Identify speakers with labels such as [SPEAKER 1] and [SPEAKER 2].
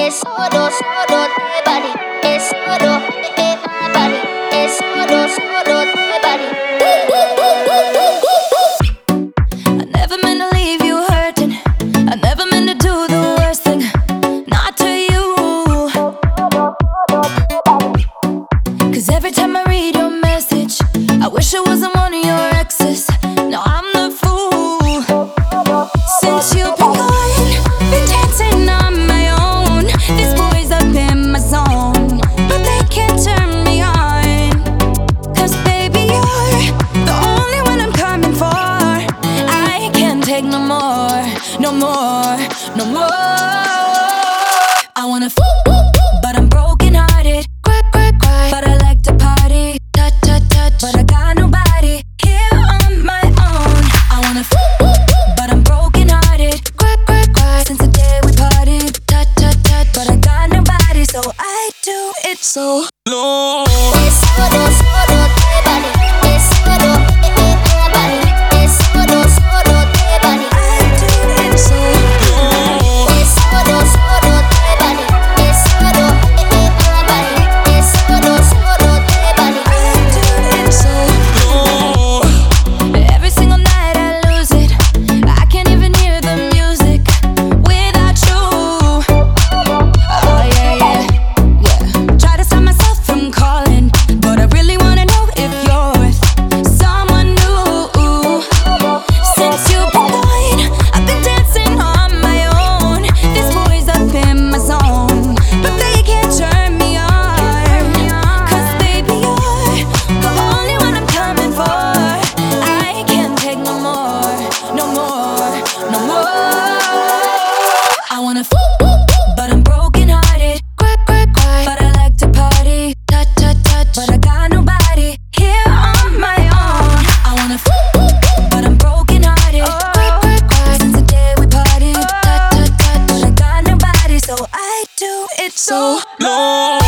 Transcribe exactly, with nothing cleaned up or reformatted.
[SPEAKER 1] es solo, solo te body, es solo, eh, eh, my body, es solo, solo te body.
[SPEAKER 2] I never meant to leave you hurting. I never meant to do the worst thing, not to you. Cause every time I read your message, I wish I wasn't one of your exes. No, I'm the fool. Since you've been gone, been dancing on my own. These boys up in my zone, but they can't turn me on. Cause baby, you're the only one I'm coming for. I can't take no more, no more, no more. I wanna f, but I'm broken hearted. Cry, cry, cry, but I like to party. Touch, touch, touch, but I got nobody here on my own. I wanna f, but I'm broken hearted. Cry, cry, cry, since the day we parted. Touch, touch, touch, but I got nobody, so I do it so low.
[SPEAKER 1] Es solo, solo te body, es solo, eh, eh, my body, es solo, solo te body.
[SPEAKER 2] I do it so low.
[SPEAKER 1] Es solo, solo te body, es solo, eh, eh, my body, es solo, solo te body.
[SPEAKER 2] I do it so low. Every single night I lose it. I can't even hear the music without you. Oh yeah, yeah, yeah. Try to stop myself from calling, but I really wanna know if you're with someone new. Since you've been gone, I've been dancing on my own. These boys up in my zone, but they can't turn me on. Cause baby, you're the only one I'm coming for. I can't take no more, no more, no more. I wanna f, but I'm broken hearted. Cry, cry, cry, but I like to party. Touch, touch, touch, but I got nobody here on my own. I wanna f, but I'm broken hearted. Cry, cry, cry, since the day we parted. Touch, touch, touch, but I got nobody, so I do it so low.